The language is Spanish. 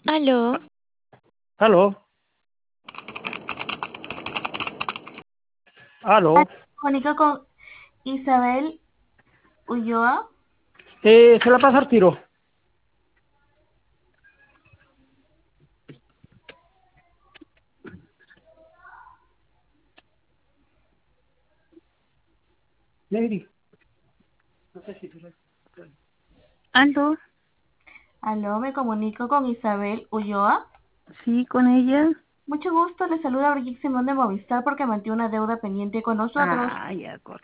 Aló, Aló, aló. Comunica con Isabel Ulloa. Se la pasa al tiro. Lady, no sé si tú sabes. aló, Aló, me comunico con Isabel Ulloa. sí, con ella. Mucho gusto, le saluda Brigitte Simón de Movistar porque mantiene una deuda pendiente con nosotros. Ah, ya,